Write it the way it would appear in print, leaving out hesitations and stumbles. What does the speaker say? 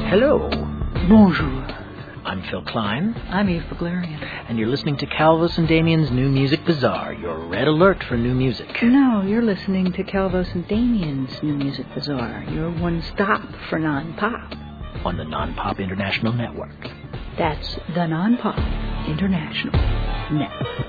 Hello. Bonjour. I'm Phil Klein. I'm Eve Beglarian. And you're listening to Calvos and Damien's New Music Bazaar, your red alert for new music. No, you're listening to Calvos and Damien's New Music Bazaar, your one stop for non-pop. On the Non-Pop International Network. That's the Non-Pop International Network.